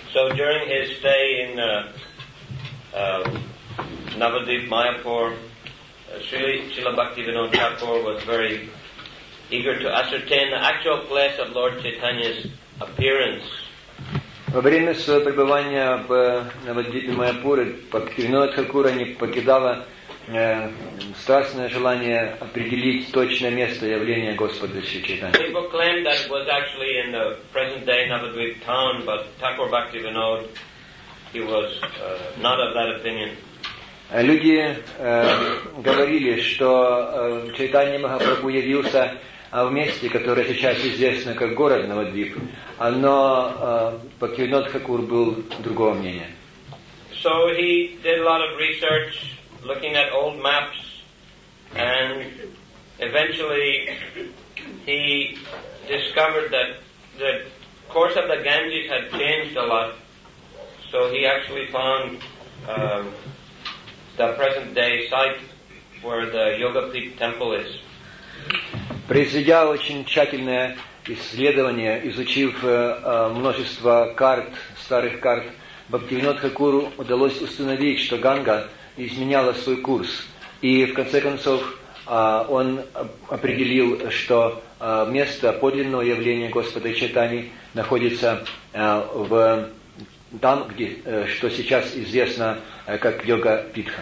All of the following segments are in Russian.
So during his stay in Navadvip, Mayapur, Srila Bhaktivinoda Thakur was very eager to ascertain the actual place of Lord Chaitanya's appearance. Во время своего пребывания в Навадвипе Майяпуре Бхактивинода Тхакура не покидало страстное желание определить точное место явления Господа Шри Чайтаньи. People claimed that it was actually in the present-day Navadvip town, but Thakur Bhaktivinoda, he was not of that opinion. Люди говорили, что Чайтанья Махапрабху явился в месте, которое сейчас известно как город Навадвип, но Бхактивинода Тхакур был другого мнения. So he did a lot of research, looking at old maps, and eventually he discovered that the course of the Ganges had changed a lot. So he actually found the present-day site where the Yogapith temple is. Произведя очень тщательное исследование, изучив множество карт, старых карт, Бхактивинода Тхакуру удалось установить, что Ганга изменяла свой курс. И в конце концов он определил, что место подлинного явления Господа Чайтаньи находится там, где, что сейчас известно как Йога-Питха.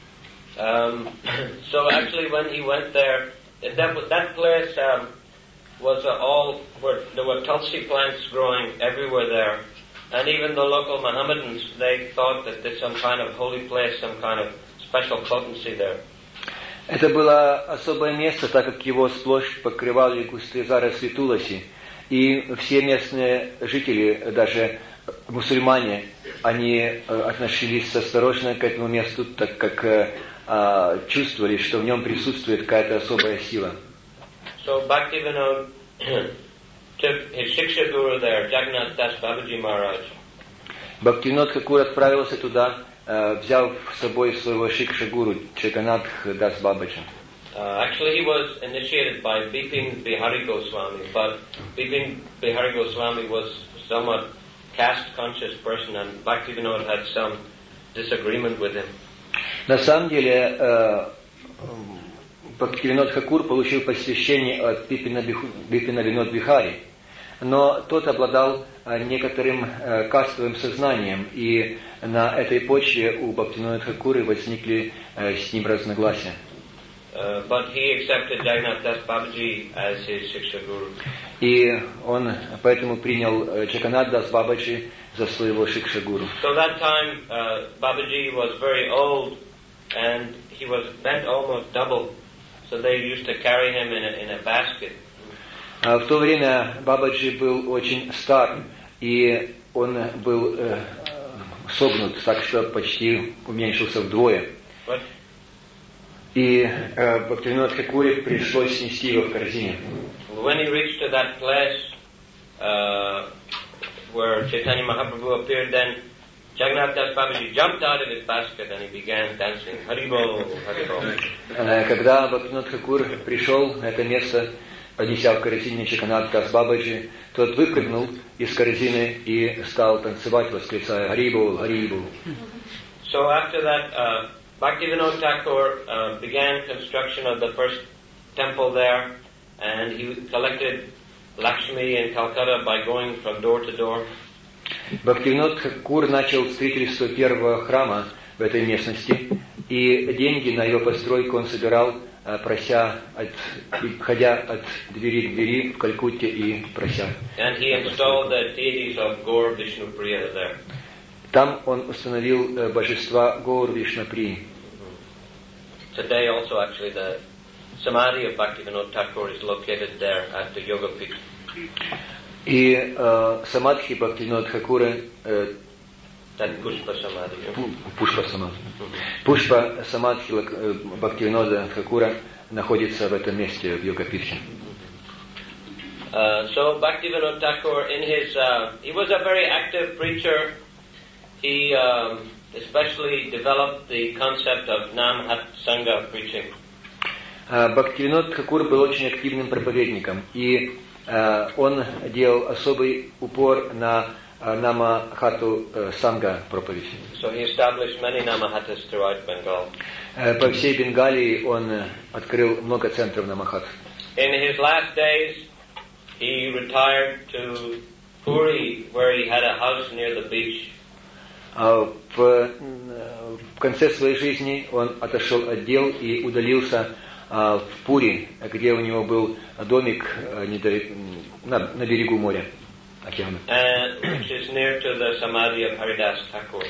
So actually when he went there, that place was all where there were tulsi plants growing everywhere there, and even the local Mohammedans, they thought that there's some kind of holy place, some kind of special potency there. Это было особое место, так как его сплошь покрывали густые заросли туласи, и все местные жители, даже мусульмане, они относились осторожно к этому месту, так как чувствовали, что в нем присутствует какая-то особая сила. So Bhaktivinoda took his Shiksha Guru there, Jagannath Das Babaji Maharaj. Бхактивинода Тхакур отправился туда, взяв с собой своего Шикша-гуру Джаганнатх Дас Бабаджи. Actually, he was initiated by Bipin Bihari Goswami, but Bipin Bihari Goswami was somewhat caste-conscious person, and Bhaktivinoda had some disagreement with him. На самом деле, Бхактивинода Тхакур получил посвящение от Бипина Винод Бихари, но тот обладал некоторым кастовым сознанием, и на этой почве у Бхактивинода Тхакура возникли с ним разногласия. But he accepted Jagannath Das Babaji as his Shiksha Guru. И он поэтому принял Джаганнат Дас Бабаджи за своего Шикша-гуру. So that time Babaji was very old and he was bent almost double. So they used to carry him in a basket. В то время Бабаджи был очень стар, и он был согнут, так что почти уменьшился вдвое. И Бхактивинода Тхакуре пришлось нести его в корзине. When he reached to that place where Chaitanya Mahaprabhu appeared, then Jagannath Das Babaji jumped out of his basket and he began dancing. Haribol, Haribol. Когда Бхактивинода Тхакур пришел на это место, поднеся в корзине Джаганнат Дас Бабаджи, тот выпрыгнул из корзины и стал танцевать, восклицая «Харибол, Харибол». So after that, Bhaktivinoda Thakur began construction of the first temple there, and he collected Lakshmi in Calcutta by going from door to door. Бхактивинода Тхакур начал строительство первого храма в этой местности, и деньги на его постройку он собирал, ходя от двери к двери в Калькутте и прося. And he installed the deities of Gaur Vishnu Priya there. Там он установил божества Гаур Вишнуприи. Today also actually the Samadhi of Bhaktivinoda Thakur is located there at the Yogapith. И самадхи Бхактивинода Тхакура, Pushpa Samadhi. Пушпа Самадхи. Пушпа Самадхи Бхактивинода Тхакура находится в этом месте, в Йогапитхе. So Bhaktivinoda Thakur, he was a very active preacher. He especially developed the concept of Nam-Hat Sangha preaching. Бхактивинод Тхакур был очень активным проповедником, и он делал особый упор на Намахату Санга проповедь. So he established many Namahatas throughout Bengal. По всей Бенгалии он открыл много центров Намахат. In his last days, he retired to Puri, where he had a house near the beach. В конце своей жизни он отошел от дел и удалился в Пури, где у него был домик на берегу моря, океана. Which is near to the Samadhi of Haridas Thakur.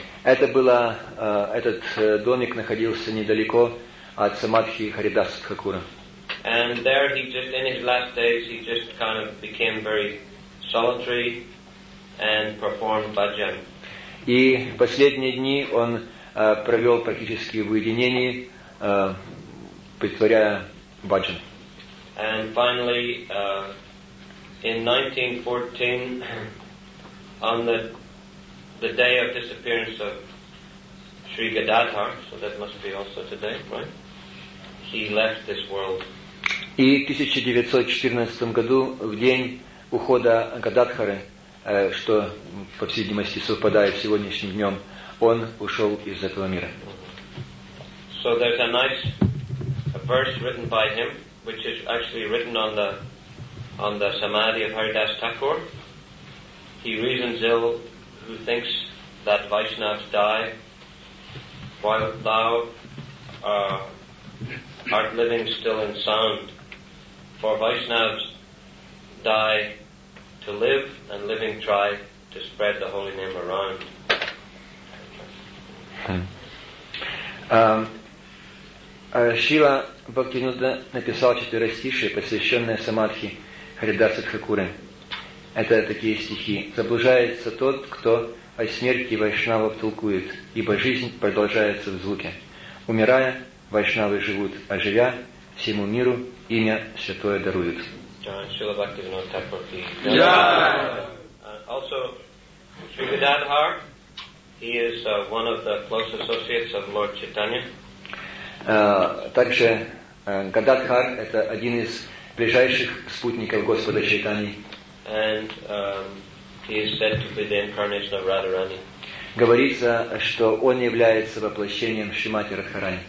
Этот домик находился недалеко от самадхи Харидаса Тхакура. And there he just, in his last days, he just kind of became very solitary and performed bhajan. И последние дни он провел практически в уединении, притворяя баджан. And finally, in 1914, on the day of disappearance of Sri Gadadhar, so that must be also today, right? He left this world. И в 1914 году, в день ухода Гададхары, что, по всей видимости, совпадает с сегодняшним днем, он ушел из этого мира. So there's a nice verse written by him, which is actually written on the Samadhi of Haridas Thakur. He reasons ill who thinks that Vaishnavas die while thou art living still in sound. For Vaishnavas die to live, and living try to spread the holy name around. Шила Бхактивинода написал четверостишие, посвященное самадхи Харидаса Тхакуры. Это такие стихи. «Заблуждается тот, кто о смерти вайшнавов толкует, ибо жизнь продолжается в звуке. Умирая, вайшнавы живут, а живя, всему миру имя святое даруют». Srila Bhaktivinoda Thakur. Also, Sri Gadadhar, he is one of the close associates of Lord Chaitanya. Также Гададхар – это один из ближайших спутников Господа Чайтаньи. And he is said to be the incarnation of Radharani. Говорится, что он является воплощением Шримати Радхарани.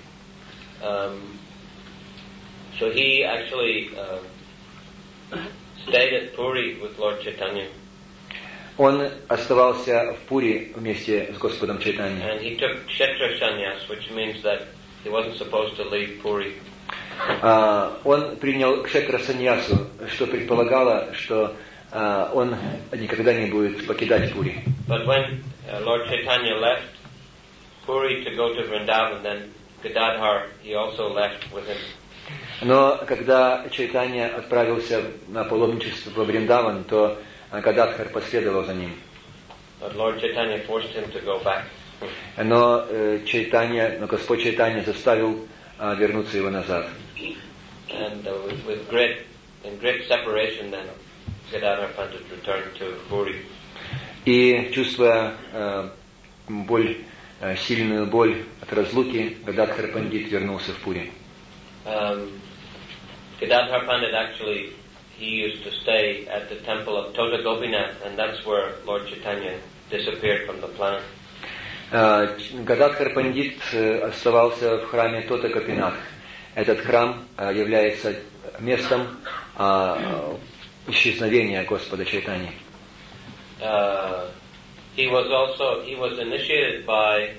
So he actually stayed at Puri with Lord Chaitanya. Он оставался в Пури вместе с Господом Чайтаньей. And he took Kshetra Sannyas, which means that he wasn't supposed to leave Puri. Он принял Кшетра Саньясу, что предполагало, что он никогда не будет покидать Пури. But when Lord Chaitanya left Puri to go to Vrindavan, then Gadadhar, he also left with him. Но когда Чайтанья отправился на паломничество во Вриндаван, то Гададхар последовал за ним. But Lord Chaitanya forced him to go back. Но Господь Чайтанья заставил вернуться его назад. And with great separation, then Gadadhar Pandit returned to Puri. И чувствуя сильную боль от разлуки, Гададхар Пандит вернулся в Пури. Gadadhar Pandit actually, he used to stay at the temple of Tota Gopinath, and that's where Lord Chaitanya disappeared from the planet. Гададхар Пандит оставался в храме Тота Гопинатх. Этот храм является местом исчезновения Господа Чайтаньи. He was initiated by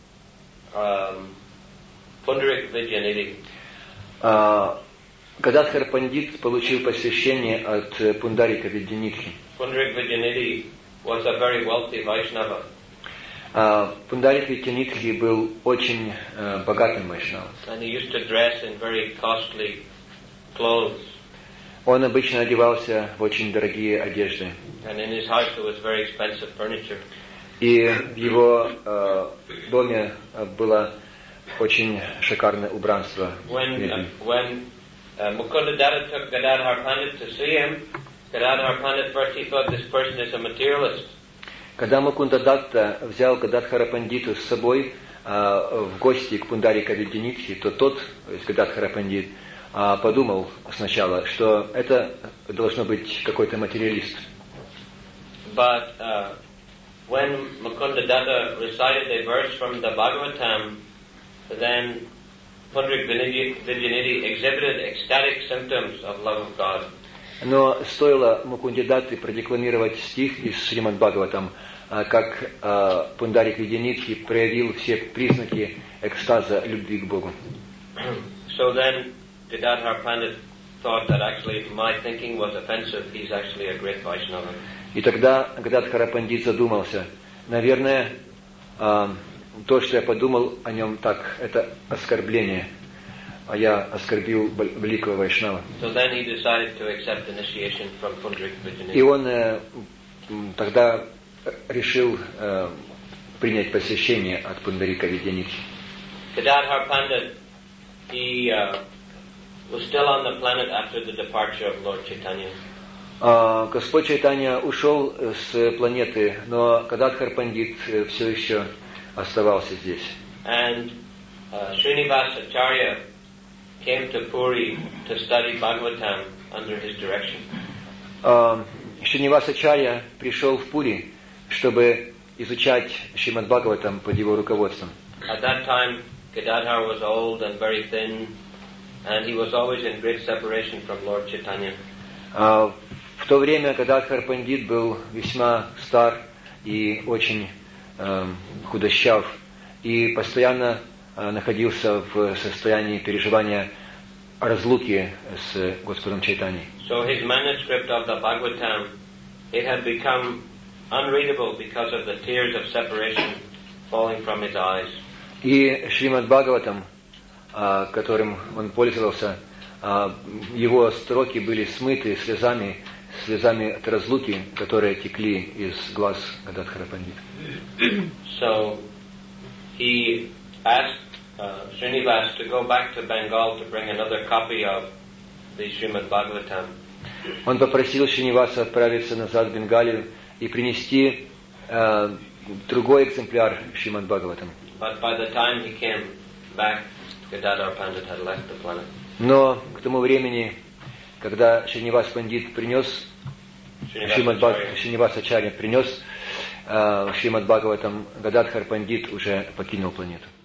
Pundarik Vidyanidhi. Гададхар Пандит получил посвящение от Пундарика Видянидхи. Pundarik Vidyanidhi was a very wealthy Vaishnava. Пундарик Видянидхи был очень богатым вайшнавом. And he used to dress in very costly clothes. Он обычно одевался в очень дорогие одежды. And in his house there was very expensive furniture. И в его доме было очень шикарное убранство. When Mukunda Datta took Gadadhar Pandit to see him, Gadadhar Pandit first he thought this person is a materialist. Когда Мукунда Датта взял Гададхара Пандиту с собой в гости к Пундарика Видянидхи, то тот, Гададхара Пандит, подумал сначала, что это должно быть какой-то материалист. But when Mukunda Datta recited a verse from the Bhagavatam, then Pundrik Vidyanidhi exhibited ecstatic symptoms of love of God. Но стоило Мукунде Датте продекламировать стих из Шримад Бхагаватам, как Пундарик Видянидхи проявил все признаки экстаза любви к Богу. So then Gadadhar Pandit thought that actually my thinking was offensive. He's actually a great Vaishnava. И тогда Гададхара Пандит задумался, наверное, то, что я подумал о нем так, это оскорбление, а я оскорбил великого Вайшнава. So then he decided to accept initiation from Pundrik Vidyanidhi. И он тогда решил принять посвящение от Пундарика Видянидхи. Gadadhar Pandit, he was still on the planet after the departure of Lord Chaitanya. Господь Чайтанья ушел с планеты, но Гададхар Пандит все еще оставался здесь. And Srinivas Acharya came to Puri to study Bhagavatam under his direction. Шринивас Ачарья пришел в Пури, чтобы изучать Шримад Бхагаватам под его руководством. At that time, Gadadhar was old and very thin, and he was always in great separation from Lord Chaitanya. В то время Гададхар Пандит был весьма стар и очень худощав, и постоянно находился в состоянии переживания разлуки с Господом Чайтаньей. So his manuscript of the Bhagavatam, it had become unreadable because of the tears of separation falling from his eyes. И Шримад Бхагаватам, которым он пользовался, его строки были смыты слезами от разлуки, которые текли из глаз Гададхара Пандита. So he asked Srinivas to go back to Bengal to bring another copy of the Srimad Bhagavatam. Он попросил Шриниваса отправиться назад в Бенгалию и принести другой экземпляр Шримад Бхагаватам. But by the time he came back, Gadadhar Pandit had left the planet. Но к тому времени, когда Шринивас Пандит принес, Шринивас Ачарья принес Шримад Бхагаватам, Гададхар Пандит уже покинул планету.